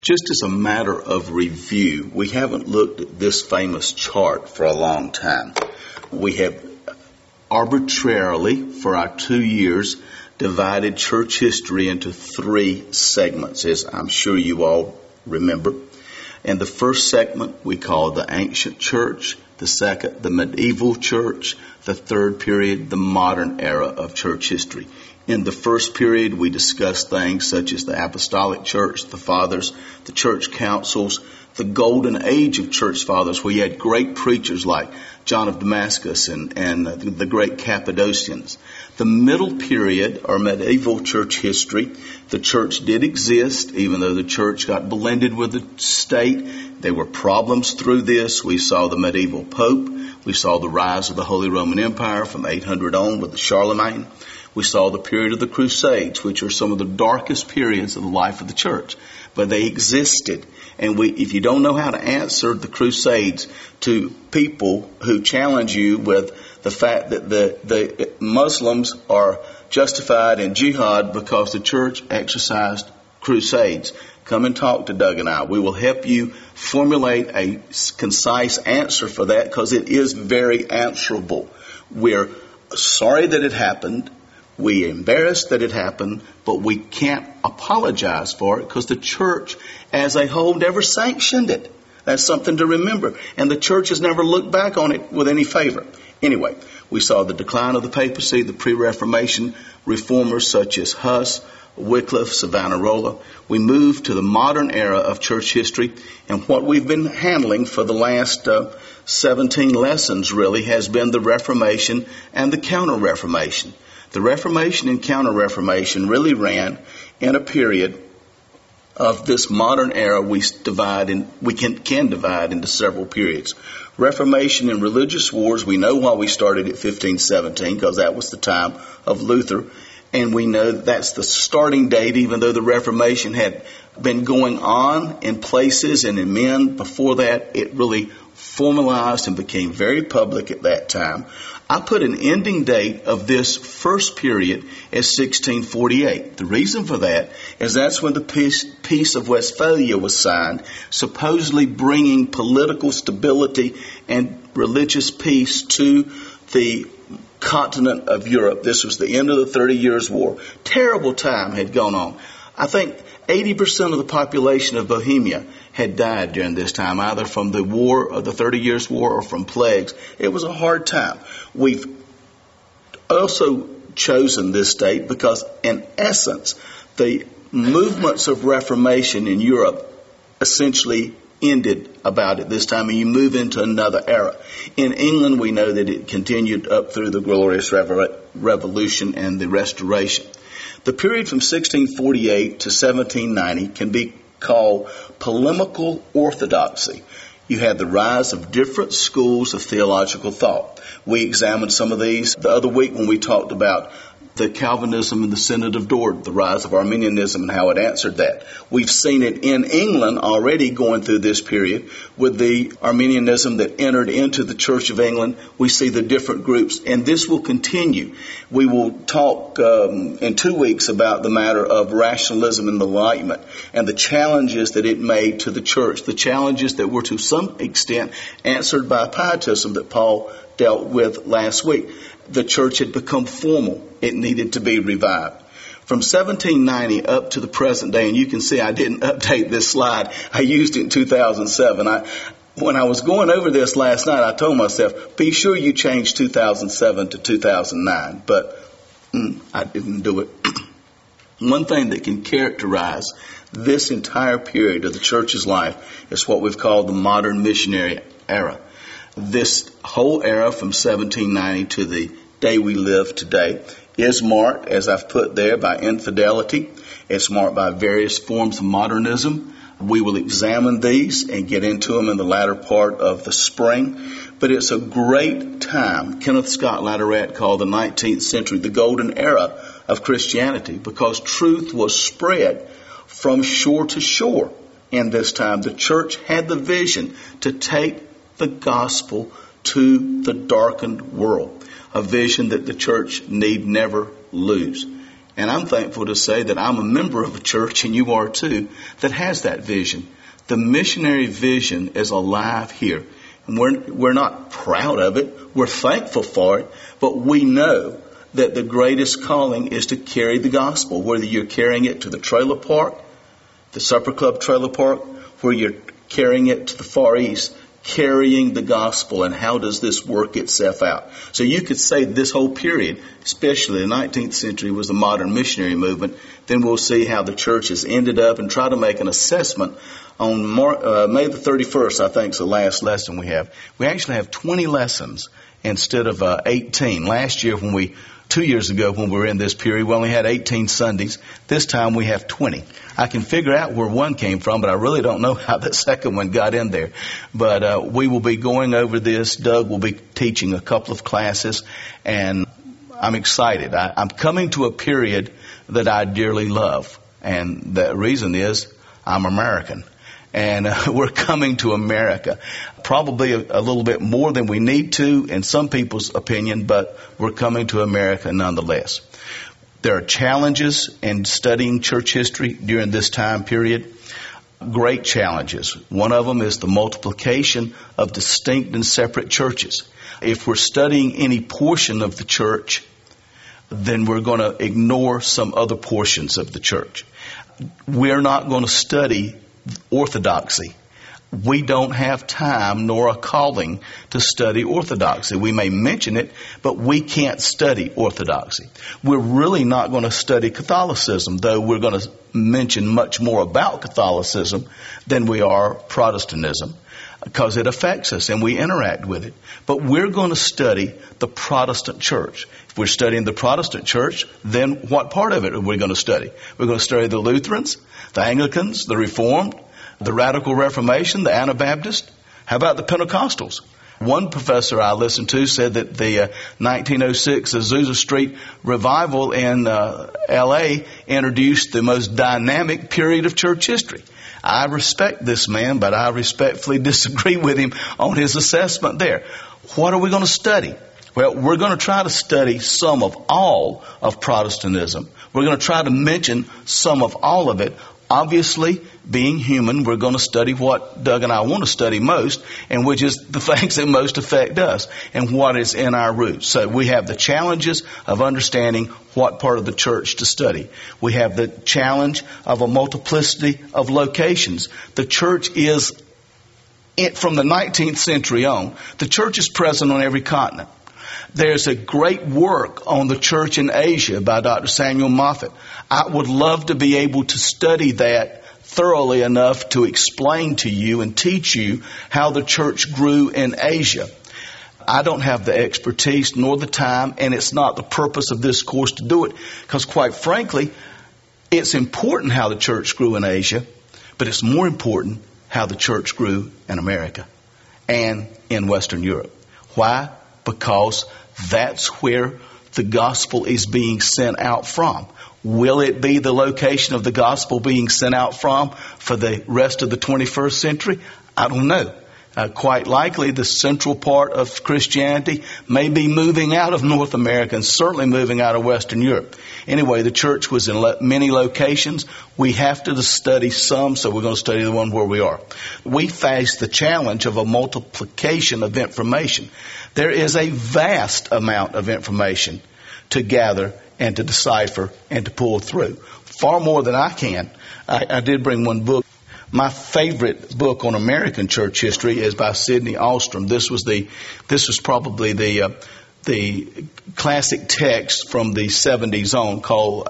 Just as a matter of review, we haven't looked at this famous chart for a long time. We have arbitrarily, for our 2 years, divided church history into 3 segments, as I'm sure you all remember. And the first segment we call the ancient church, the second, the medieval church, the third period, the modern era of church history. In the first period, we discussed things such as the apostolic church, the fathers, the church councils, the golden age of church fathers, where you had great preachers like John of Damascus and the great Cappadocians. The middle period, or medieval church history, the church did exist, even though the church got blended with the state. There were problems through this. We saw the medieval pope. We saw the rise of the Holy Roman Empire from 800 on with the Charlemagne. We saw the period of the Crusades, which are some of the darkest periods of the life of the church. But they existed. And if you don't know how to answer the Crusades to people who challenge you with the fact that the Muslims are justified in jihad because the church exercised crusades, come and talk to Doug and I. We will help you formulate a concise answer for that, because it is very answerable. We're sorry that it happened. We're embarrassed that it happened, but we can't apologize for it because the church as a whole never sanctioned it. That's something to remember. And the church has never looked back on it with any favor. Anyway, we saw the decline of the papacy, the pre-Reformation reformers such as Huss, Wycliffe, Savonarola. We moved to the modern era of church history, and what we've been handling for the last 17 lessons really has been the Reformation and the Counter-Reformation. The Reformation and Counter-Reformation really ran in a period of this modern era we can divide into several periods. Reformation and religious wars, we know why we started at 1517, because that was the time of Luther. And we know that's the starting date, even though the Reformation had been going on in places and in men before that. It really formalized and became very public at that time. I put an ending date of this first period as 1648. The reason for that is that's when the Peace of Westphalia was signed, supposedly bringing political stability and religious peace to the continent of Europe. This was the end of the 30 Years' War. Terrible time had gone on. I think 80% of the population of Bohemia had died during this time, either from the war, or the 30 Years' War, or from plagues. It was a hard time. We've also chosen this date because, in essence, the movements of Reformation in Europe essentially ended about at this time, and you move into another era. In England, we know that it continued up through the Glorious Revolution and the Restoration. The period from 1648 to 1790 can be called polemical orthodoxy. You had the rise of different schools of theological thought. We examined some of these the other week when we talked about the Calvinism and the Synod of Dort, the rise of Arminianism and how it answered that. We've seen it in England already going through this period with the Arminianism that entered into the Church of England. We see the different groups, and this will continue. We will talk in 2 weeks about the matter of rationalism and the Enlightenment and the challenges that it made to the church, the challenges that were to some extent answered by Pietism that Paul dealt with last week. The church had become formal. It needed to be revived. From 1790 up to the present day, and you can see I didn't update this slide. I used it in 2007. When I was going over this last night, I told myself, be sure you change 2007 to 2009. But I didn't do it. One thing that can characterize this entire period of the church's life is what we've called the modern missionary era. This whole era from 1790 to the day we live today is marked, as I've put there, by infidelity. It's marked by various forms of modernism. We will examine these and get into them in the latter part of the spring. But it's a great time. Kenneth Scott Latourette called the 19th century the golden era of Christianity, because truth was spread from shore to shore in this time. The church had the vision to take the gospel to the darkened world, a vision that the church need never lose. And I'm thankful to say that I'm a member of a church, and you are too, that has that vision. The missionary vision is alive here. And we're not proud of it. We're thankful for it. But we know that the greatest calling is to carry the gospel, whether you're carrying it to the trailer park, the Supper Club trailer park, where you're carrying it to the Far East, carrying the gospel. And how does this work itself out? So you could say this whole period, especially the 19th century, was the modern missionary movement. Then we'll see how the church has ended up and try to make an assessment on May the 31st, I think is the last lesson we have. We actually have 20 lessons instead of 18. Last year, 2 years ago when we were in this period, we only had 18 Sundays. This time we have 20. I can figure out where one came from, but I really don't know how the second one got in there. But we will be going over this. Doug will be teaching a couple of classes, and I'm excited. I'm coming to a period that I dearly love, and the reason is I'm American. And we're coming to America, probably a little bit more than we need to in some people's opinion, but we're coming to America nonetheless. There are challenges in studying church history during this time period. Great challenges. One of them is the multiplication of distinct and separate churches. If we're studying any portion of the church, then we're going to ignore some other portions of the church. We're not going to study orthodoxy. We don't have time nor a calling to study orthodoxy. We may mention it, but we can't study orthodoxy. We're really not going to study Catholicism, though we're going to mention much more about Catholicism than we are Protestantism, because it affects us and we interact with it. But we're going to study the Protestant church. If we're studying the Protestant church, then what part of it are we going to study? We're going to study the Lutherans, the Anglicans, the Reformed, the Radical Reformation, the Anabaptist. How about the Pentecostals? One professor I listened to said that the 1906 Azusa Street revival in L.A. introduced the most dynamic period of church history. I respect this man, but I respectfully disagree with him on his assessment there. What are we going to study? Well, we're going to try to study some of all of Protestantism. We're going to try to mention some of all of it. Obviously, being human, we're going to study what Doug and I want to study most, and which is the things that most affect us and what is in our roots. So we have the challenges of understanding what part of the church to study. We have the challenge of a multiplicity of locations. The church is, from the 19th century on, the church is present on every continent. There's a great work on the church in Asia by Dr. Samuel Moffat. I would love to be able to study that thoroughly enough to explain to you and teach you how the church grew in Asia. I don't have the expertise nor the time, and it's not the purpose of this course to do it, because quite frankly, it's important how the church grew in Asia, but it's more important how the church grew in America and in Western Europe. Why? Because that's where the gospel is being sent out from. Will it be the location of the gospel being sent out from for the rest of the 21st century? I don't know. Quite likely the central part of Christianity may be moving out of North America and certainly moving out of Western Europe. Anyway, the church was in many locations. We have to study some, so we're going to study the one where we are. We face the challenge of a multiplication of information. There is a vast amount of information to gather and to decipher and to pull through. Far more than I can. I did bring one book. My favorite book on American church history is by Sidney Alstrom. This was probably the classic text from the 70s on, called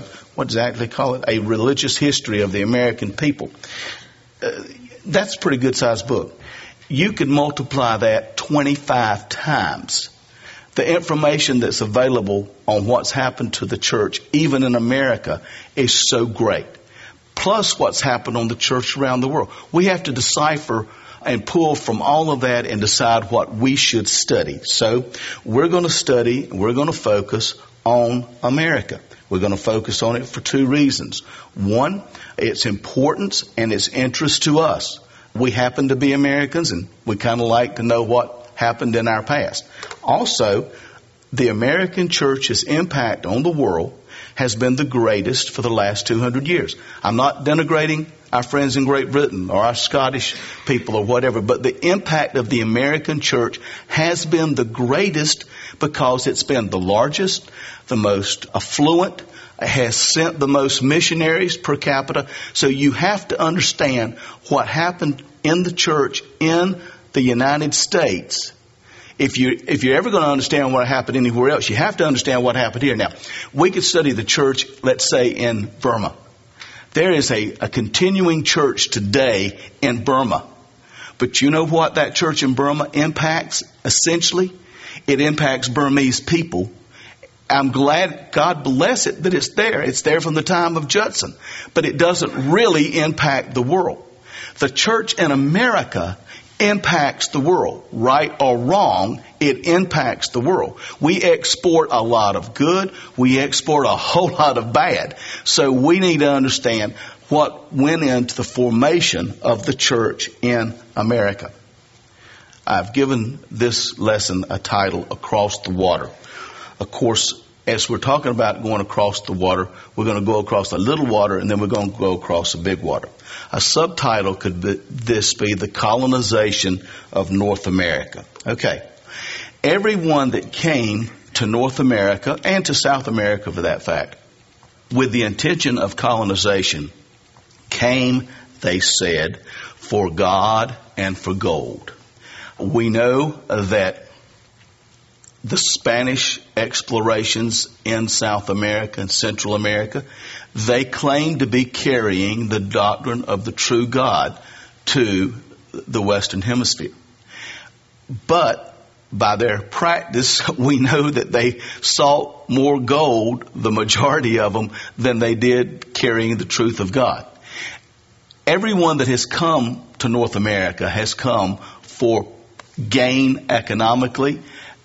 A Religious History of the American People. That's a pretty good sized book. You could multiply that 25 times. The information that's available on what's happened to the church, even in America, is so great. Plus what's happened on the church around the world. We have to decipher and pull from all of that and decide what we should study. So we're going to study, we're going to focus on America. We're going to focus on it for two reasons. One, its importance and its interest to us. We happen to be Americans, and we kind of like to know what happened in our past. Also, the American church's impact on the world has been the greatest for the last 200 years. I'm not denigrating our friends in Great Britain or our Scottish people or whatever, but the impact of the American church has been the greatest because it's been the largest, the most affluent, has sent the most missionaries per capita. So you have to understand what happened in the church in the United States. If you're ever going to understand what happened anywhere else, you have to understand what happened here. Now, we could study the church, let's say, in Burma. There is a continuing church today in Burma. But you know what that church in Burma impacts, essentially? It impacts Burmese people. I'm glad, God bless it, that it's there. It's there from the time of Judson. But it doesn't really impact the world. The church in America impacts the world. Right or wrong, it impacts the world. We export a lot of good. We export a whole lot of bad. So we need to understand what went into the formation of the church in America. I've given this lesson a title, Across the Water. Of course, as we're talking about going across the water, we're going to go across the little water and then we're going to go across the big water. A subtitle could be the colonization of North America. Okay. Everyone that came to North America and to South America for that fact, with the intention of colonization, came, they said, for God and for gold. We know that the Spanish explorations in South America and Central America, they claimed to be carrying the doctrine of the true God to the Western Hemisphere. But by their practice, we know that they sought more gold, the majority of them, than they did carrying the truth of God. Everyone that has come to North America has come for gain economically,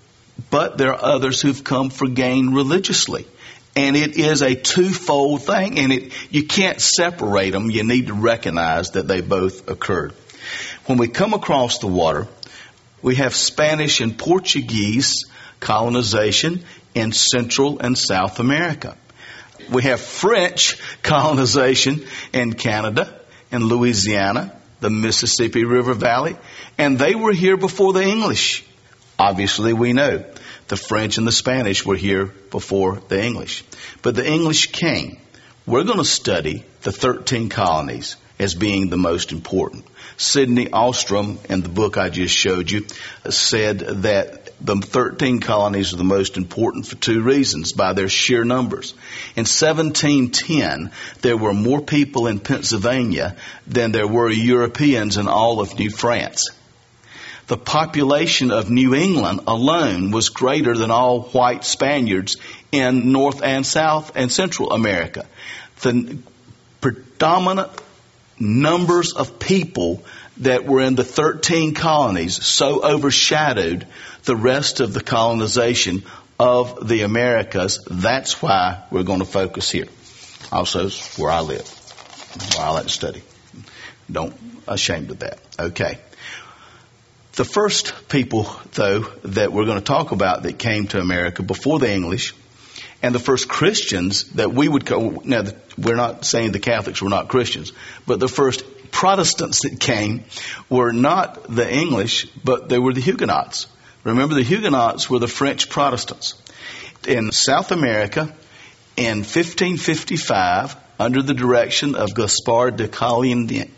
but there are others who've come for gain religiously. And it is a twofold thing, and you can't separate them. You need to recognize that they both occurred. When we come across the water, we have Spanish and Portuguese colonization in Central and South America. We have French colonization in Canada and Louisiana, the Mississippi River Valley, and they were here before the English. Obviously, we know the French and the Spanish were here before the English. But the English came. We're going to study the 13 colonies as being the most important. Sidney Ostrom, in the book I just showed you, said that the 13 colonies are the most important for two reasons, by their sheer numbers. In 1710, there were more people in Pennsylvania than there were Europeans in all of New France. The population of New England alone was greater than all white Spaniards in North and South and Central America. The predominant numbers of people that were in the 13 colonies so overshadowed the rest of the colonization of the Americas. That's why we're going to focus here. Also, where I live, where I like to study. Don't ashamed of that. Okay. The first people, though, that we're going to talk about that came to America before the English, and the first Christians that we would call, now we're not saying the Catholics were not Christians, but the first Protestants that came were not the English, but they were the Huguenots. Remember, the Huguenots were the French Protestants. In South America, in 1555, under the direction of Gaspar de Coligny,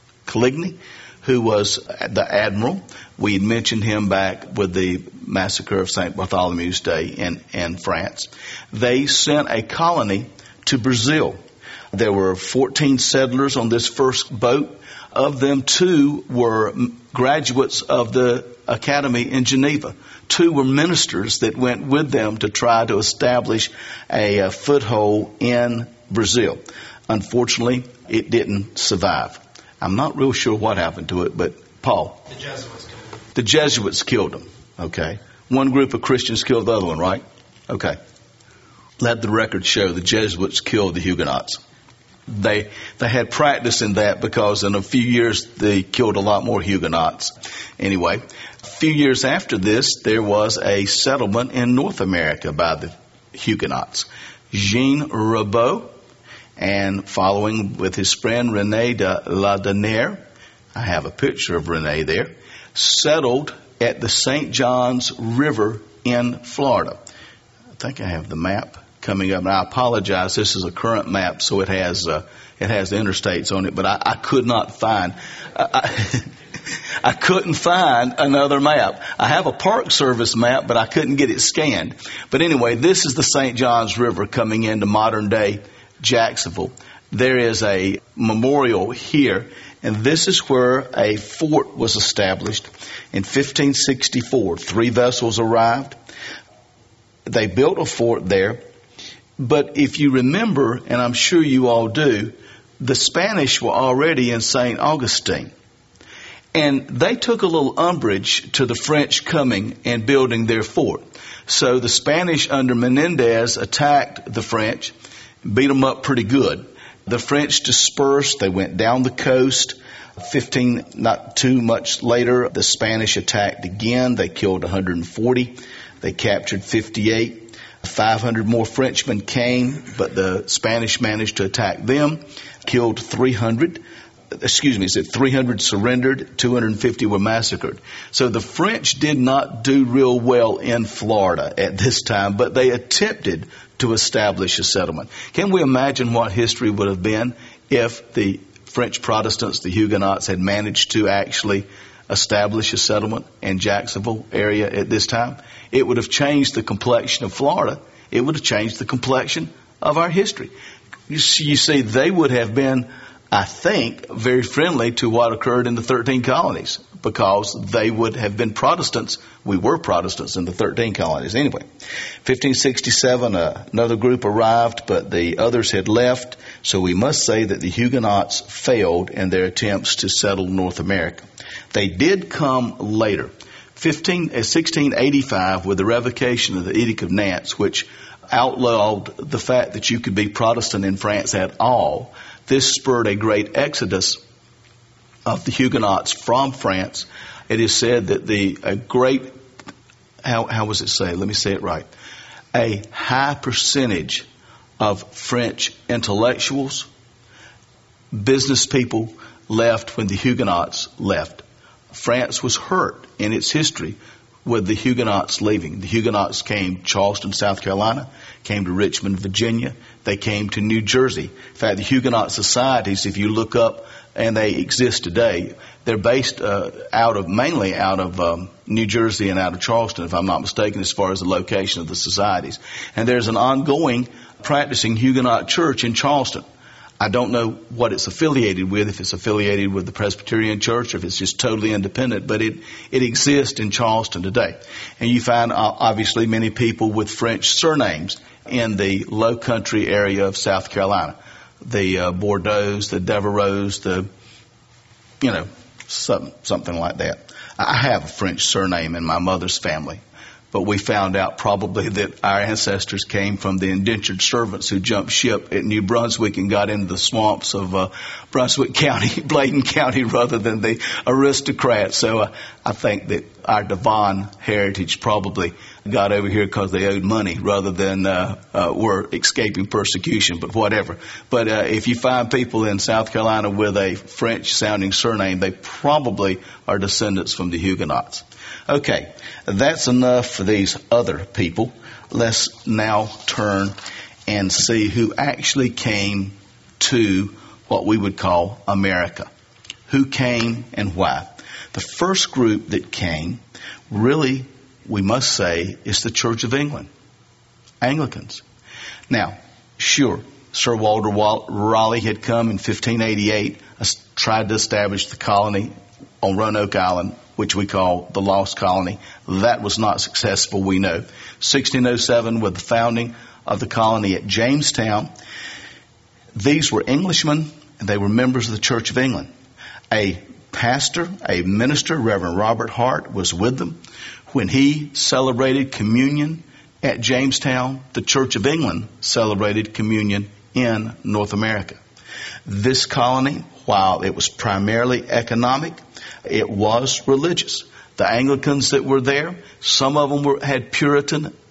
who was the admiral. We had mentioned him back with the massacre of St. Bartholomew's Day in France. They sent a colony to Brazil. There were 14 settlers on this first boat. Of them, 2 were graduates of the academy in Geneva. 2 were ministers that went with them to try to establish a foothold in Brazil. Unfortunately, it didn't survive. I'm not real sure what happened to it, but Paul. The Jesuits killed him. The Jesuits killed him. Okay. One group of Christians killed the other one, right? Okay. Let the record show the Jesuits killed the Huguenots. They had practice in that because in a few years they killed a lot more Huguenots. Anyway, a few years after this, there was a settlement in North America by the Huguenots. Jean Ribaud, and following with his friend René de Laudonnière, I have a picture of René there, settled at the St. Johns River in Florida. I think I have the map coming up. And I apologize, this is a current map, so it has the interstates on it, but I could not find, I couldn't find another map. I have a Park Service map, but I couldn't get it scanned. But anyway, this is the St. Johns River coming into modern day Jacksonville. There is a memorial here, and this is where a fort was established in 1564. 3 vessels arrived. They built a fort there. But if you remember, and I'm sure you all do, the Spanish were already in St. Augustine. And they took a little umbrage to the French coming and building their fort. So the Spanish under Menendez attacked the French, beat them up pretty good. The French dispersed. They went down the coast. Not too much later, the Spanish attacked again. They killed 140. They captured 58. 500 more Frenchmen came, but the Spanish managed to attack them, killed 300. 300 surrendered, 250 were massacred. So the French did not do real well in Florida at this time, but they attempted to establish a settlement. Can we imagine what history would have been if the French Protestants, the Huguenots, had managed to actually establish a settlement in Jacksonville area at this time? It would have changed the complexion of Florida. It would have changed the complexion of our history. You see, they would have been, I think, very friendly to what occurred in the 13 colonies, because they would have been Protestants. We were Protestants in the 13 colonies. Anyway, 1567, another group arrived, but the others had left. So we must say that the Huguenots failed in their attempts to settle North America. They did come later. 1685, with the revocation of the Edict of Nantes, which outlawed the fact that you could be Protestant in France at all. This spurred a great exodus of the Huguenots from France. It is said that how was it say? Let me say it right. A high percentage of French intellectuals, business people left when the Huguenots left. France was hurt in its history with the Huguenots leaving. The Huguenots came to Charleston, South Carolina, came to Richmond, Virginia. They came to New Jersey. In fact, the Huguenot societies, if you look up, and they exist today, they're based mainly out of New Jersey and out of Charleston, if I'm not mistaken, as far as the location of the societies. And there's an ongoing practicing Huguenot church in Charleston. I don't know what it's affiliated with, if it's affiliated with the Presbyterian Church, or if it's just totally independent, but it exists in Charleston today. And you find, obviously, many people with French surnames in the low country area of South Carolina. The Bordeaux, the Devereaux, something like that. I have a French surname in my mother's family. But we found out probably that our ancestors came from the indentured servants who jumped ship at New Brunswick and got into the swamps of Brunswick County, Bladen County, rather than the aristocrats. So I think that our Devon heritage probably got over here because they owed money rather than were escaping persecution, but whatever. But if you find people in South Carolina with a French-sounding surname, they probably are descendants from the Huguenots. Okay, that's enough for these other people. Let's now turn and see who actually came to what we would call America. Who came and why? The first group that came, really, we must say, is the Church of England, Anglicans. Now, sure, Sir Walter Raleigh had come in 1588, tried to establish the colony on Roanoke Island, which we call the Lost Colony. That was not successful, we know. 1607, with the founding of the colony at Jamestown. These were Englishmen, and they were members of the Church of England. A pastor, a minister, Reverend Robert Hart, was with them. When he celebrated communion at Jamestown, the Church of England celebrated communion in North America. This colony, while it was primarily economic, it was religious. The Anglicans that were there, some of them had Puritan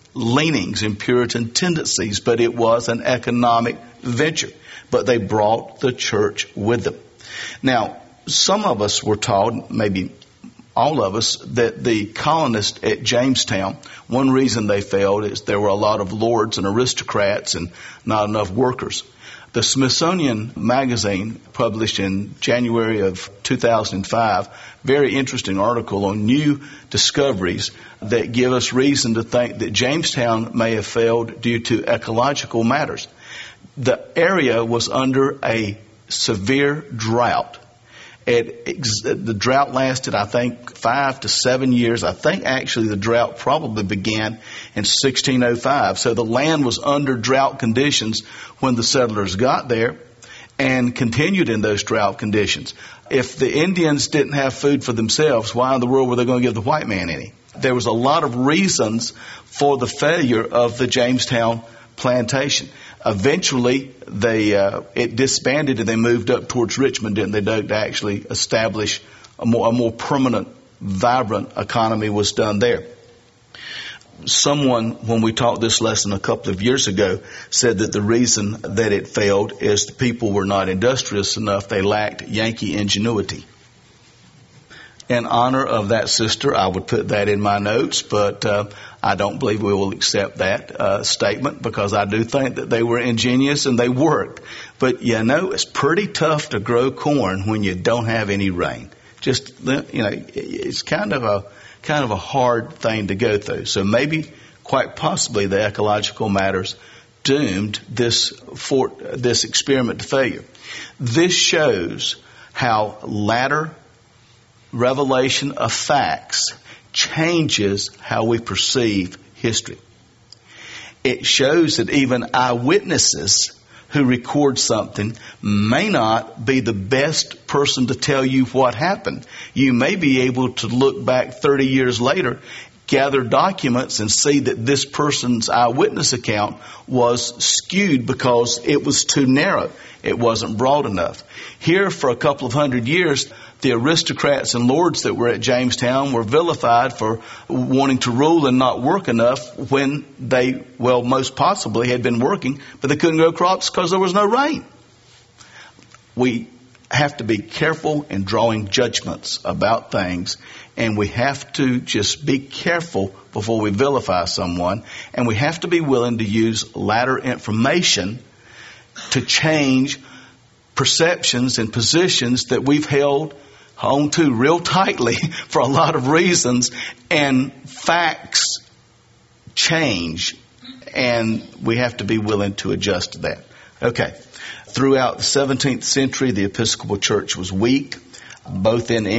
leanings and Puritan tendencies, but it was an economic venture. But they brought the church with them. Now, some of us were taught, maybe all of us, that the colonists at Jamestown, one reason they failed is there were a lot of lords and aristocrats and not enough workers. The Smithsonian Magazine published in January of 2005, very interesting article on new discoveries that give us reason to think that Jamestown may have failed due to ecological matters. The area was under a severe drought. The drought lasted, I think, 5 to 7 years. I think actually the drought probably began in 1605. So the land was under drought conditions when the settlers got there and continued in those drought conditions. If the Indians didn't have food for themselves, why in the world were they going to give the white man any? There was a lot of reasons for the failure of the Jamestown plantation. Eventually, it disbanded and they moved up towards Richmond, didn't they, Doug, to actually establish a more permanent, vibrant economy was done there. Someone, when we taught this lesson a couple of years ago, said that the reason that it failed is the people were not industrious enough. They lacked Yankee ingenuity. In honor of that sister, I would put that in my notes, but I don't believe we will accept that statement because I do think that they were ingenious and they worked. But it's pretty tough to grow corn when you don't have any rain. It's kind of a hard thing to go through. So maybe, quite possibly, the ecological matters doomed this experiment to failure. This shows how latter revelation of facts changes how we perceive history. It shows that even eyewitnesses who record something may not be the best person to tell you what happened. You may be able to look back 30 years later, gather documents and see that this person's eyewitness account was skewed because it was too narrow. It wasn't broad enough. Here, for a couple of hundred years, the aristocrats and lords that were at Jamestown were vilified for wanting to rule and not work enough when they, most possibly had been working, but they couldn't grow crops because there was no rain. We have to be careful in drawing judgments about things, and we have to just be careful before we vilify someone, and we have to be willing to use latter information to change perceptions and positions that we've held on to real tightly for a lot of reasons, and facts change, and we have to be willing to adjust to that. Okay. Throughout the 17th century, the Episcopal Church was weak, both in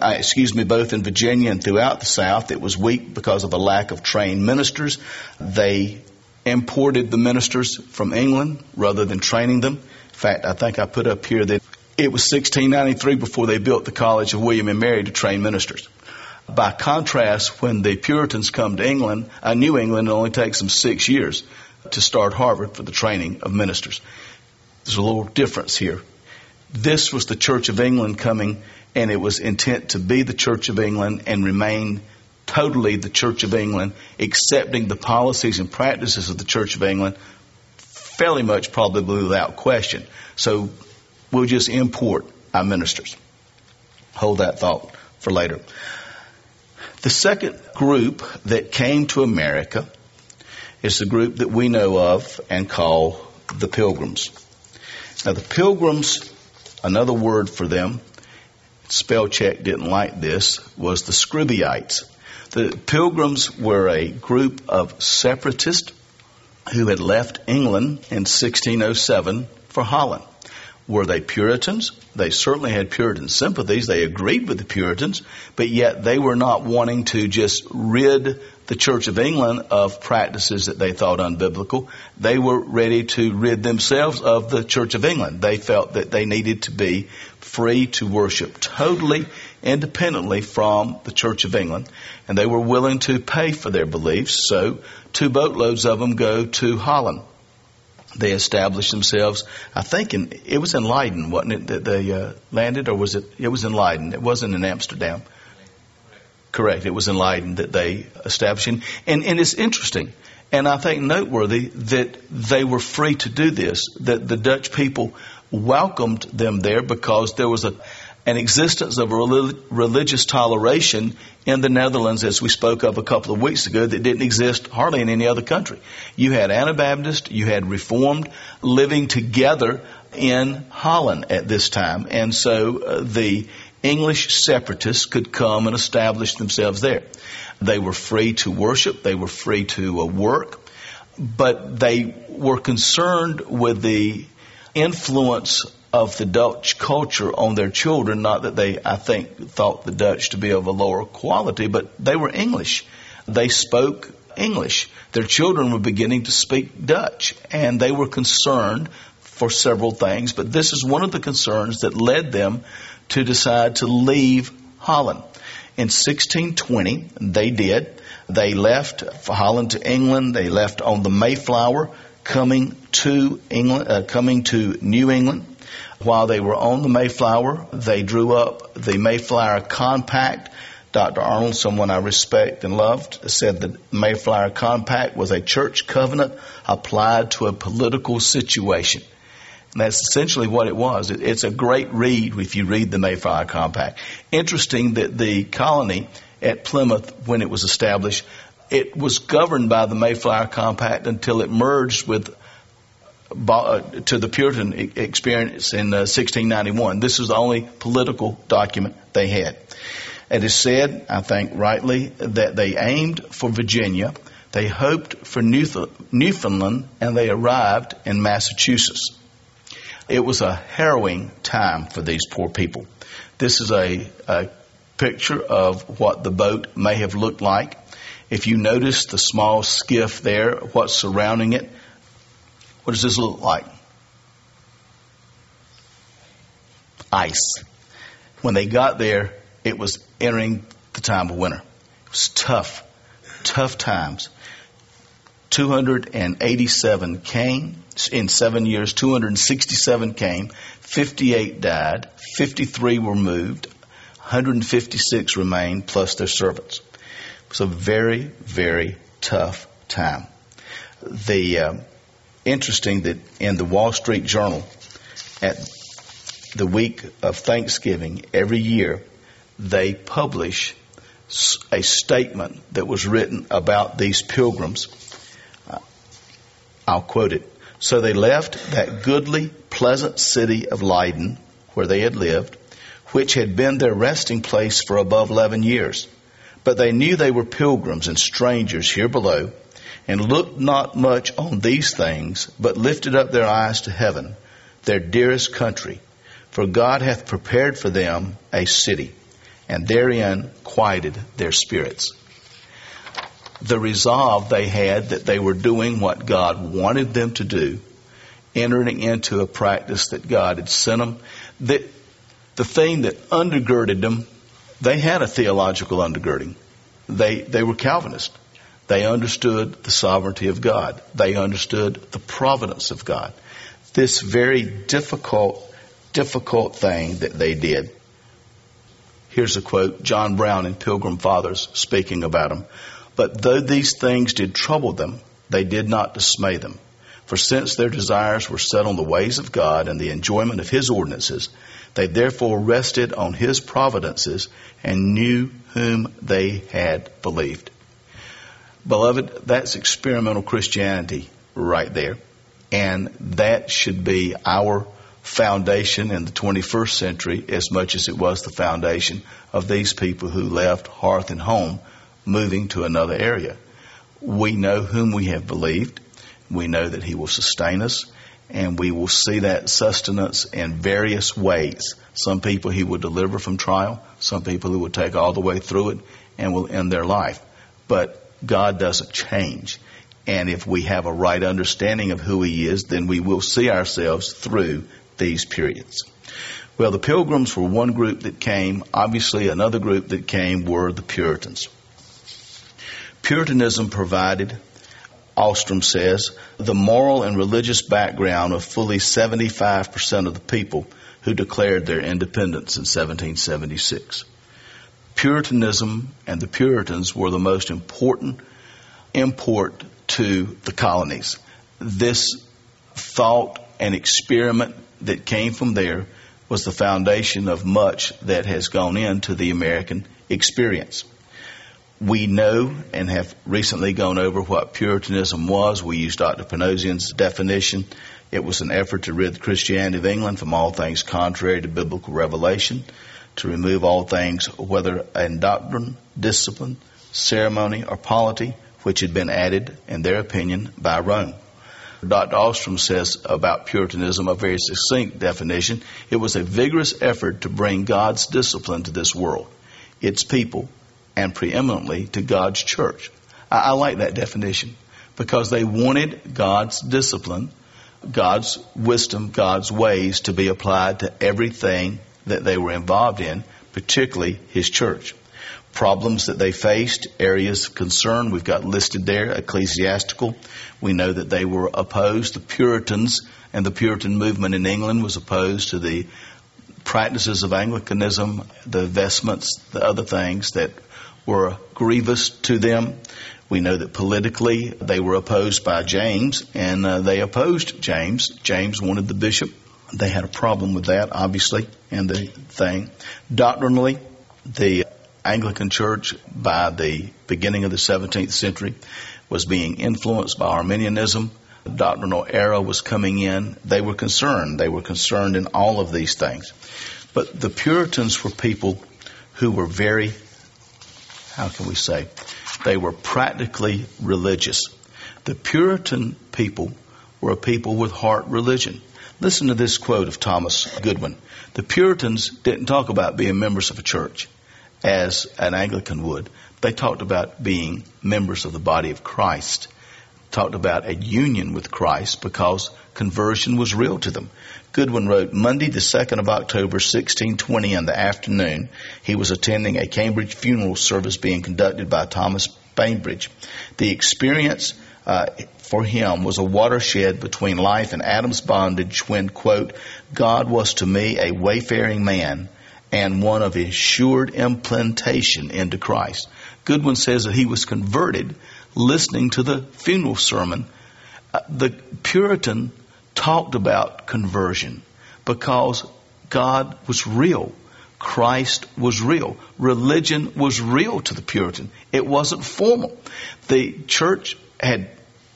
Virginia and throughout the South. It was weak because of a lack of trained ministers. They imported the ministers from England rather than training them. In fact, I think I put up here that it was 1693 before they built the College of William and Mary to train ministers. By contrast, when the Puritans come to England, New England, it only takes them 6 years to start Harvard for the training of ministers. There's a little difference here. This was the Church of England coming, and it was intent to be the Church of England and remain totally the Church of England, accepting the policies and practices of the Church of England fairly much probably without question. So we'll just import our ministers. Hold that thought for later. The second group that came to America is the group that we know of and call the Pilgrims. Now, the Pilgrims, another word for them, spell check didn't like this, was the Scribbiites. The Pilgrims were a group of separatists who had left England in 1607 for Holland. Were they Puritans? They certainly had Puritan sympathies. They agreed with the Puritans, but yet they were not wanting to just rid the Church of England of practices that they thought unbiblical. They were ready to rid themselves of the Church of England. They felt that they needed to be free to worship totally independently from the Church of England, and they were willing to pay for their beliefs. So 2 boatloads of them go to Holland. They established themselves, I think it was in Leiden, wasn't it, that they landed, or was it? It was in Leiden. It wasn't in Amsterdam. Correct. It was in Leiden that they established. And it's interesting. And I think noteworthy that they were free to do this, that the Dutch people welcomed them there because there was an existence of religious toleration in the Netherlands, as we spoke of a couple of weeks ago, that didn't exist hardly in any other country. You had Anabaptist, you had Reformed living together in Holland at this time. And so the English separatists could come and establish themselves there. They were free to worship, they were free to work, but they were concerned with the influence of the Dutch culture on their children. Not that they, I think, thought the Dutch to be of a lower quality, but they were English. They spoke English. Their children were beginning to speak Dutch, and they were concerned for several things, but this is one of the concerns that led them to decide to leave Holland. In 1620, they did. They left for Holland to England. They left on the Mayflower, coming to New England. While they were on the Mayflower, they drew up the Mayflower Compact. Dr. Arnold, someone I respect and loved, said the Mayflower Compact was a church covenant applied to a political situation. And that's essentially what it was. It's a great read if you read the Mayflower Compact. Interesting that the colony at Plymouth, when it was established, it was governed by the Mayflower Compact until it merged with to the Puritan experience in 1691. This is the only political document they had. It is said, I think rightly, that they aimed for Virginia, they hoped for Newfoundland, and they arrived in Massachusetts. It was a harrowing time for these poor people. This is a picture of what the boat may have looked like. If you notice the small skiff there, what's surrounding it, what does this look like? Ice. When they got there, it was entering the time of winter. It was tough times. 287 came. In 7 years, 267 came. 58 died. 53 were moved. 156 remained, plus their servants. It was a very, very tough time. Interesting that in the Wall Street Journal, at the week of Thanksgiving every year, they publish a statement that was written about these pilgrims. I'll quote it. So they left that goodly, pleasant city of Leyden, where they had lived, which had been their resting place for above 11 years. But they knew they were pilgrims and strangers here below, and looked not much on these things, but lifted up their eyes to heaven, their dearest country. For God hath prepared for them a city, and therein quieted their spirits. The resolve they had that they were doing what God wanted them to do, entering into a practice that God had sent them. The thing that undergirded them, they had a theological undergirding. They were Calvinist. They understood the sovereignty of God. They understood the providence of God. This very difficult thing that they did. Here's a quote, John Brown in Pilgrim Fathers speaking about them. But though these things did trouble them, they did not dismay them. For since their desires were set on the ways of God and the enjoyment of His ordinances, they therefore rested on His providences and knew whom they had believed. Beloved, that's experimental Christianity right there. And that should be our foundation in the 21st century as much as it was the foundation of these people who left hearth and home, moving to another area. We know whom we have believed. We know that He will sustain us, and we will see that sustenance in various ways. Some people He will deliver from trial, some people He will take all the way through it and will end their life. But God doesn't change. And if we have a right understanding of who He is, then we will see ourselves through these periods. Well, the Pilgrims were one group that came. Obviously, another group that came were the Puritans. Puritanism provided, Ostrom says, the moral and religious background of fully 75% of the people who declared their independence in 1776. Puritanism and the Puritans were the most important import to the colonies. This thought and experiment that came from there was the foundation of much that has gone into the American experience. We know and have recently gone over what Puritanism was. We used Dr. Panosian's definition. It was an effort to rid Christianity of England from all things contrary to biblical revelation, to remove all things, whether in doctrine, discipline, ceremony, or polity, which had been added, in their opinion, by Rome. Dr. Ostrom says about Puritanism a very succinct definition. It was a vigorous effort to bring God's discipline to this world, its people, and preeminently to God's church. I like that definition because they wanted God's discipline, God's wisdom, God's ways to be applied to everything that they were involved in, particularly His church. Problems that they faced, areas of concern, we've got listed there, ecclesiastical. We know that they were opposed. The Puritans and the Puritan movement in England was opposed to the practices of Anglicanism, the vestments, the other things that were grievous to them. We know that politically they were opposed by James, and they opposed James. James wanted the bishop. They had a problem with that, obviously, and the thing. Doctrinally, the Anglican Church, by the beginning of the 17th century, was being influenced by Arminianism. The doctrinal era was coming in. They were concerned. They were concerned in all of these things. But the Puritans were people who were very, how can we say, they were practically religious. The Puritan people were a people with heart religion. Listen to this quote of Thomas Goodwin. The Puritans didn't talk about being members of a church as an Anglican would. They talked about being members of the body of Christ. Talked about a union with Christ because conversion was real to them. Goodwin wrote, Monday the 2nd of October, 1620 in the afternoon, he was attending a Cambridge funeral service being conducted by Thomas Bainbridge. The experience for him was a watershed between life and Adam's bondage when, quote, God was to me a wayfaring man and one of assured implantation into Christ. Goodwin says that he was converted listening to the funeral sermon. The Puritan talked about conversion because God was real. Christ was real. Religion was real to the Puritan. It wasn't formal. The church had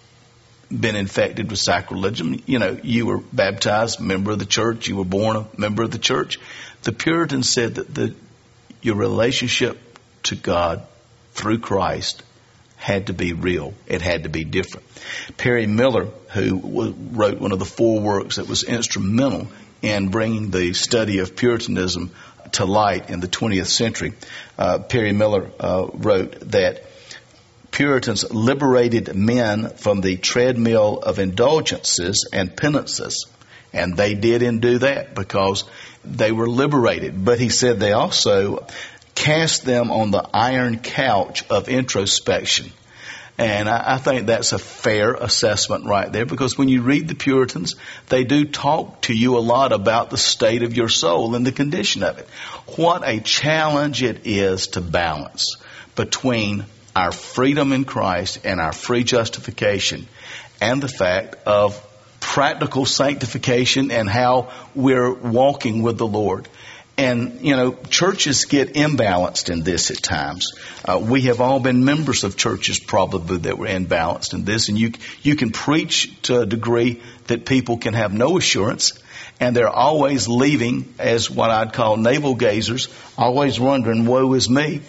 been infected with sacrilegium. You know, you were baptized, member of the church. You were born a member of the church. The Puritans said that your relationship to God through Christ had to be real. It had to be different. Perry Miller, who wrote one of the 4 works that was instrumental in bringing the study of Puritanism to light in the 20th century, Perry Miller wrote that Puritans liberated men from the treadmill of indulgences and penances. And they did and do that because they were liberated. But he said they also cast them on the iron couch of introspection. And I think that's a fair assessment right there, because when you read the Puritans, they do talk to you a lot about the state of your soul and the condition of it. What a challenge it is to balance between our freedom in Christ and our free justification and the fact of practical sanctification and how we're walking with the Lord. And, you know, churches get imbalanced in this at times. We have all been members of churches probably that were imbalanced in this. And you can preach to a degree that people can have no assurance. And they're always leaving as what I'd call navel gazers, always wondering, woe is me.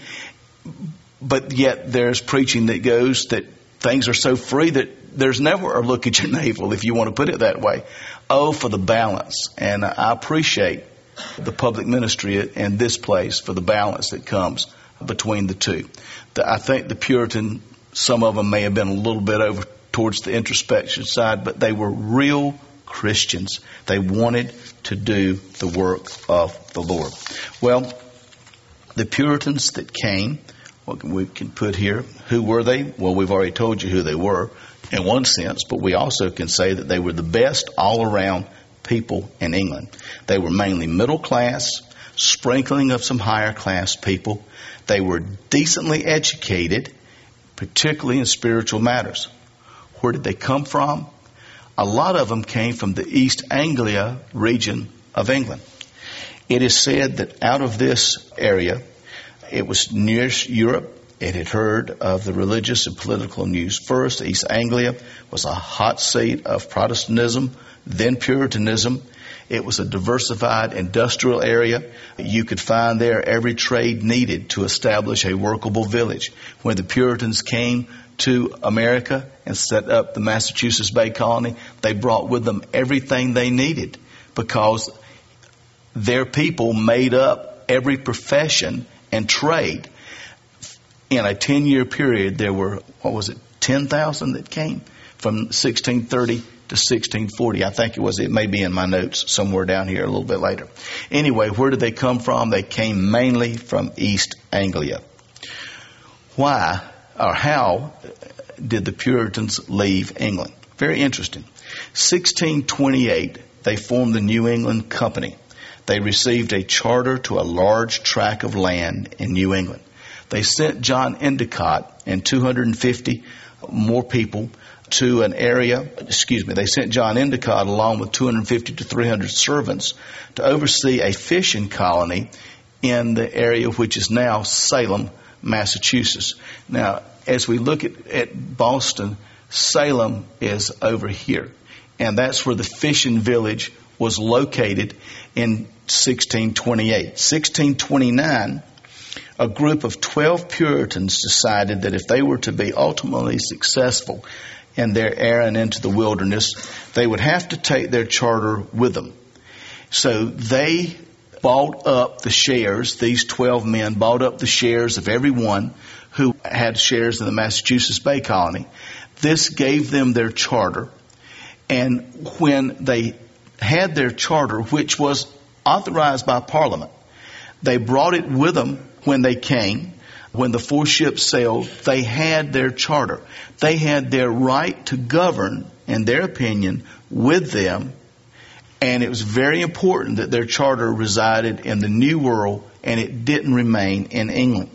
But yet there's preaching that goes that things are so free that there's never a look at your navel, if you want to put it that way. Oh, for the balance. And I appreciate the public ministry in this place for the balance that comes between the two. I think the Puritan, some of them may have been a little bit over towards the introspection side, but they were real Christians. They wanted to do the work of the Lord. Well, the Puritans that came, what we can put here, who were they? Well, we've already told you who they were in one sense, but we also can say that they were the best all-around people in England. They were mainly middle class, sprinkling of some higher class people. They were decently educated, particularly in spiritual matters. Where did they come from? A lot of them came from the East Anglia region of England. It is said that out of this area, it was near Europe. It had heard of the religious and political news first. East Anglia was a hot seat of Protestantism, then Puritanism. It was a diversified industrial area. You could find there every trade needed to establish a workable village. When the Puritans came to America and set up the Massachusetts Bay Colony, they brought with them everything they needed because their people made up every profession and trade. In a 10-year period, there were, 10,000 that came from 1630 to 1640. I think it was. It may be in my notes somewhere down here a little bit later. Anyway, where did they come from? They came mainly from East Anglia. Why or how did the Puritans leave England? Very interesting. 1628, they formed the New England Company. They received a charter to a large tract of land in New England. They sent John Endicott and 250 more people to an area, they sent John Endicott along with 250 to 300 servants to oversee a fishing colony in the area which is now Salem, Massachusetts. Now, as we look at Boston, Salem is over here. And that's where the fishing village was located in 1628. 1629, a group of 12 Puritans decided that if they were to be ultimately successful in their errand into the wilderness, they would have to take their charter with them. So they bought up the shares, these 12 men bought up the shares of everyone who had shares in the Massachusetts Bay Colony. This gave them their charter. And when they had their charter, which was authorized by Parliament, they brought it with them when they came. When the 4 ships sailed, they had their charter. They had their right to govern, in their opinion, with them. And it was very important that their charter resided in the New World and it didn't remain in England.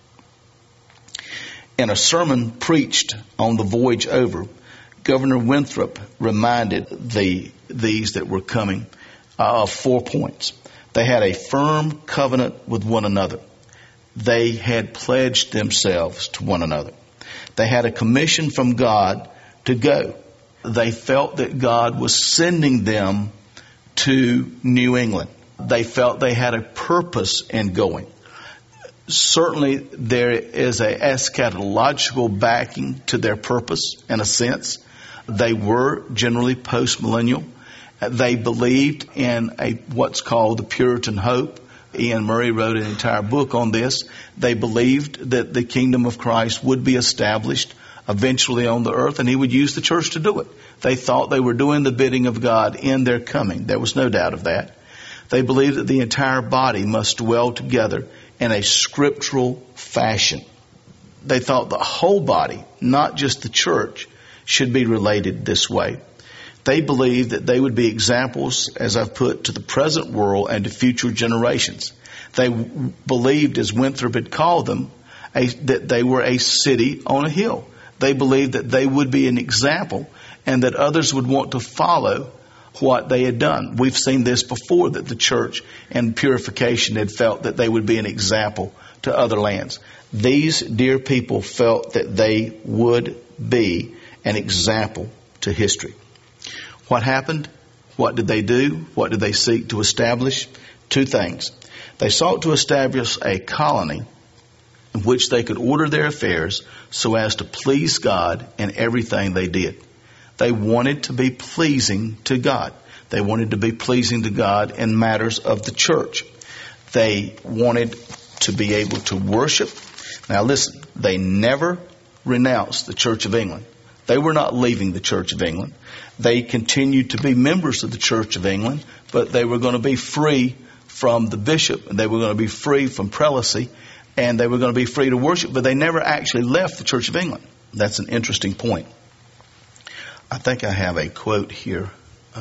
In a sermon preached on the voyage over, Governor Winthrop reminded these that were coming of 4 points. They had a firm covenant with one another. They had pledged themselves to one another. They had a commission from God to go. They felt that God was sending them to New England. They felt they had a purpose in going. Certainly there is a eschatological backing to their purpose in a sense. They were generally post-millennial. They believed in what's called the Puritan hope. Ian Murray wrote an entire book on this. They believed that the kingdom of Christ would be established eventually on the earth, and he would use the church to do it. They thought they were doing the bidding of God in their coming. There was no doubt of that. They believed that the entire body must dwell together in a scriptural fashion. They thought the whole body, not just the church, should be related this way. They believed that they would be examples, as I've put, to the present world and to future generations. They believed, as Winthrop had called them, that they were a city on a hill. They believed that they would be an example and that others would want to follow what they had done. We've seen this before, that the church and purification had felt that they would be an example to other lands. These dear people felt that they would be an example to history. What happened? What did they do? What did they seek to establish? 2 things. They sought to establish a colony in which they could order their affairs so as to please God in everything they did. They wanted to be pleasing to God. They wanted to be pleasing to God in matters of the church. They wanted to be able to worship. Now listen, they never renounced the Church of England. They were not leaving the Church of England. They continued to be members of the Church of England, but they were going to be free from the bishop, and they were going to be free from prelacy, and they were going to be free to worship, but they never actually left the Church of England. That's an interesting point. I think I have a quote here.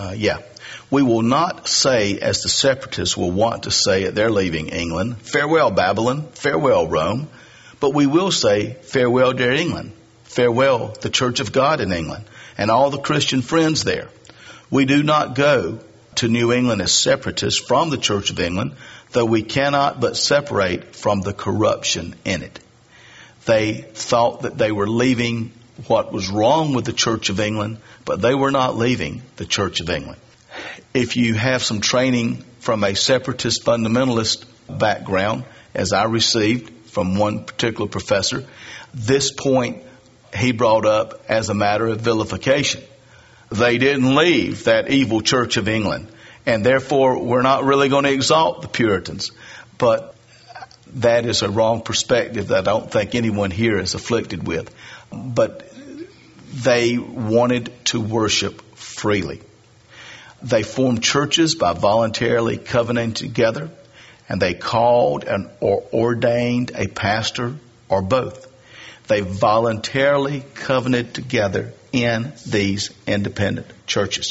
We will not say, as the separatists will want to say at their leaving England, farewell Babylon, farewell Rome, but we will say, farewell dear England, Farewell, the Church of God in England and all the Christian friends there. We do not go to New England as separatists from the Church of England, though we cannot but separate from the corruption in it. They thought that they were leaving what was wrong with the Church of England, but they were not leaving the Church of England. If you have some training from a separatist fundamentalist background, as I received from one particular professor, this point he brought up as a matter of vilification. They didn't leave that evil Church of England, and therefore we're not really going to exalt the Puritans. But that is a wrong perspective that I don't think anyone here is afflicted with. But they wanted to worship freely. They formed churches by voluntarily covenanting together, and they called or ordained a pastor or both. They voluntarily covenanted together in these independent churches.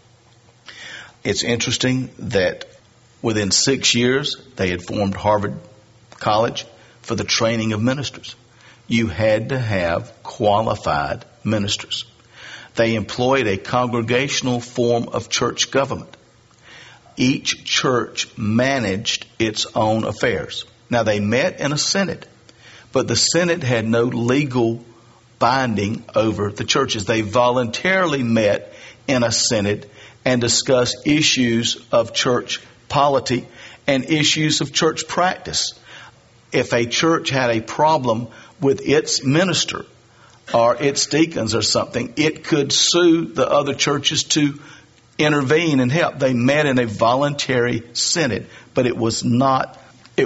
It's interesting that within 6 years, they had formed Harvard College for the training of ministers. You had to have qualified ministers. They employed a congregational form of church government. Each church managed its own affairs. Now, they met in a synod, but the synod had no legal binding over the churches. They voluntarily met in a synod and discussed issues of church polity and issues of church practice. If a church had a problem with its minister or its deacons or something, it could sue the other churches to intervene and help. They met in a voluntary synod, but it was not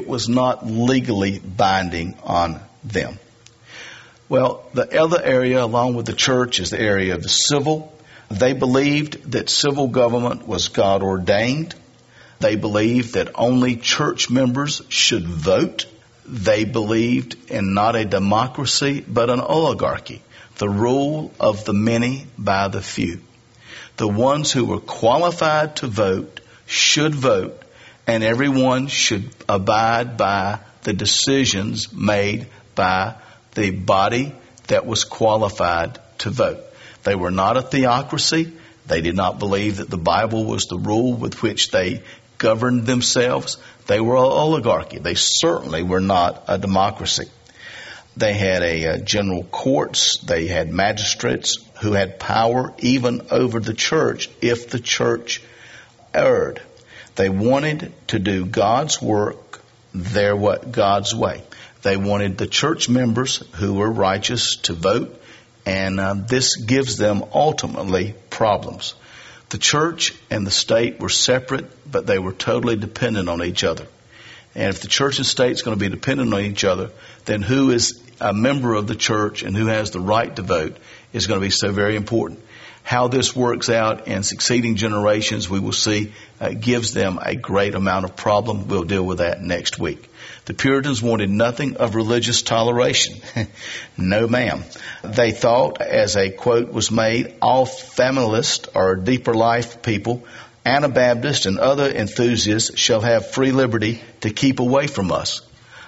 legally binding on them. Well, the other area along with the church is the area of the civil. They believed that civil government was God ordained. They believed that only church members should vote. They believed in not a democracy, but an oligarchy, the rule of the many by the few. The ones who were qualified to vote should vote, and everyone should abide by the decisions made by the body that was qualified to vote. They were not a theocracy. They did not believe that the Bible was the rule with which they governed themselves. They were an oligarchy. They certainly were not a democracy. They had a general courts. They had magistrates who had power even over the church if the church erred. They wanted to do God's work God's way. They wanted the church members who were righteous to vote, and this gives them ultimately problems. The church and the state were separate, but they were totally dependent on each other. And if the church and state is going to be dependent on each other, then who is a member of the church and who has the right to vote is going to be so very important. How this works out in succeeding generations, we will see, gives them a great amount of problem. We'll deal with that next week. The Puritans wanted nothing of religious toleration. No, ma'am. They thought, as a quote was made, all familist or deeper life people, Anabaptists and other enthusiasts shall have free liberty to keep away from us.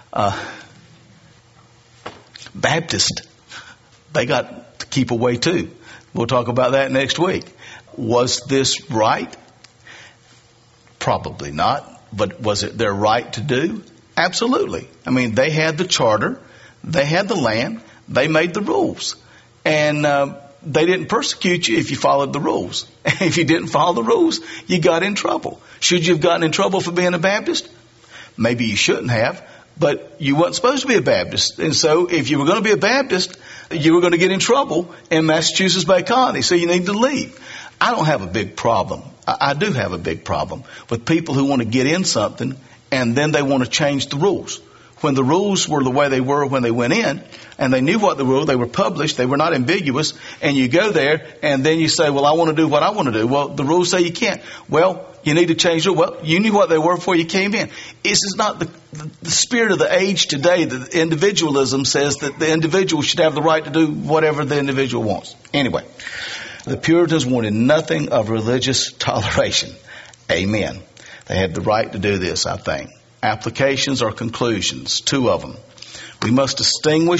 Baptist, they got to keep away too. We'll talk about that next week. Was this right? Probably not. But was it their right to do? Absolutely. I mean, they had the charter. They had the land. They made the rules. And they didn't persecute you if you followed the rules. If you didn't follow the rules, you got in trouble. Should you have gotten in trouble for being a Baptist? Maybe you shouldn't have. But you weren't supposed to be a Baptist. And so if you were going to be a Baptist, you were going to get in trouble in Massachusetts Bay Colony. So you need to leave. I don't have a big problem. I do have a big problem with people who want to get in something and then they want to change the rules. When the rules were the way they were when they went in, and they knew what the rule, they were published, they were not ambiguous, and you go there and then you say, well, I want to do what I want to do. Well, the rules say you can't. Well, you need to change it. Well, you knew what they were before you came in. This is not the spirit of the age today. The individualism says that the individual should have the right to do whatever the individual wants. Anyway, the Puritans wanted nothing of religious toleration. Amen. They had the right to do this, I think. Applications or conclusions, two of them. We must distinguish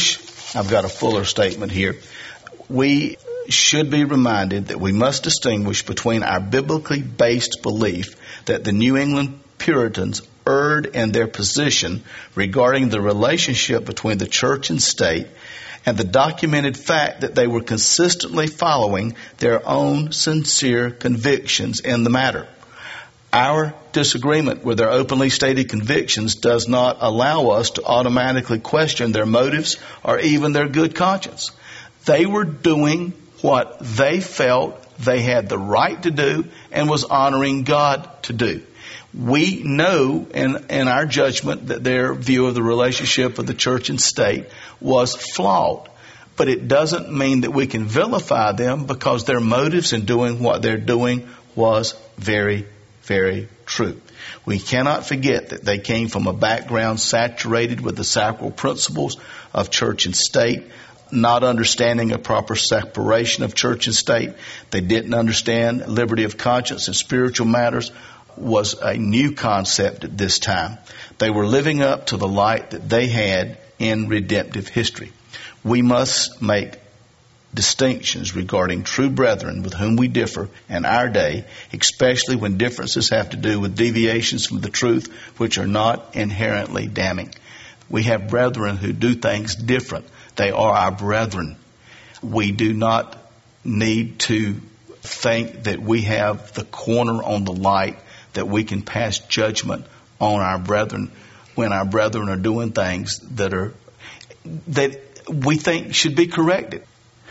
I've got a fuller statement here. We should be reminded that we must distinguish between our biblically based belief that the New England Puritans erred in their position regarding the relationship between the church and state, and the documented fact that they were consistently following their own sincere convictions in the matter. Our disagreement with their openly stated convictions does not allow us to automatically question their motives or even their good conscience. They were doing what they felt they had the right to do and was honoring God to do. We know in our judgment that their view of the relationship of the church and state was flawed. But it doesn't mean that we can vilify them, because their motives in doing what they're doing was very, very true. We cannot forget that they came from a background saturated with the sacral principles of church and state, not understanding a proper separation of church and state. They didn't understand liberty of conscience and spiritual matters was a new concept at this time. They were living up to the light that they had in redemptive history. We must make distinctions regarding true brethren with whom we differ in our day, especially when differences have to do with deviations from the truth which are not inherently damning. We have brethren who do things different. They are our brethren. We do not need to think that we have the corner on the light, that we can pass judgment on our brethren when our brethren are doing things that we think should be corrected.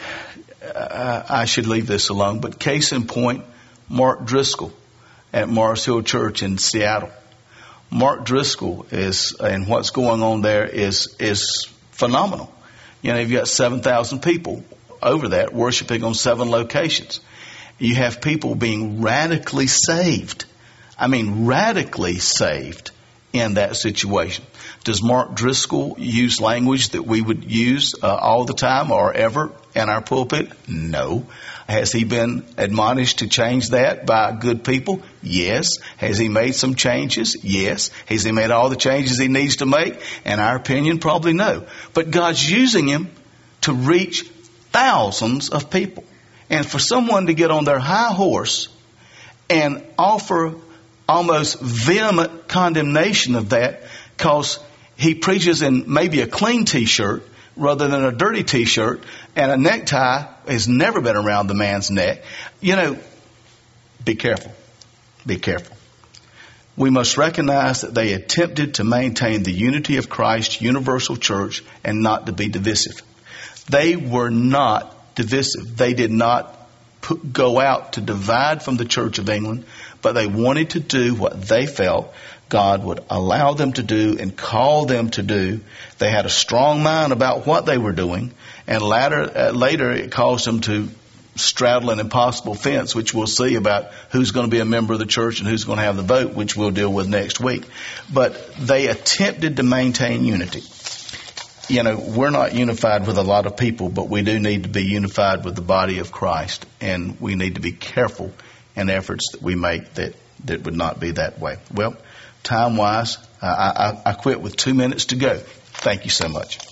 I should leave this alone, but case in point, Mark Driscoll at Mars Hill Church in Seattle. Mark Driscoll and what's going on there is phenomenal. You know, you've got 7,000 people over that worshiping on 7 locations. You have people being radically saved. I mean, radically saved in that situation. Does Mark Driscoll use language that we would use all the time or ever in our pulpit? No. Has he been admonished to change that by good people? Yes. Has he made some changes? Yes. Has he made all the changes he needs to make? In our opinion, probably no. But God's using him to reach thousands of people. And for someone to get on their high horse and offer almost vehement condemnation of that, because he preaches in maybe a clean t-shirt rather than a dirty t-shirt, and a necktie has never been around the man's neck. You know, be careful. Be careful. We must recognize that they attempted to maintain the unity of Christ's universal church and not to be divisive. They were not divisive. They did not go out to divide from the Church of England, but they wanted to do what they felt God would allow them to do and call them to do. They had a strong mind about what they were doing, and later it caused them to straddle an impossible fence, which we'll see about who's going to be a member of the church and who's going to have the vote, which we'll deal with next week. But they attempted to maintain unity. You know, we're not unified with a lot of people, but we do need to be unified with the body of Christ, and we need to be careful in efforts that we make that would not be that way. Well, time-wise, I quit with 2 minutes to go. Thank you so much.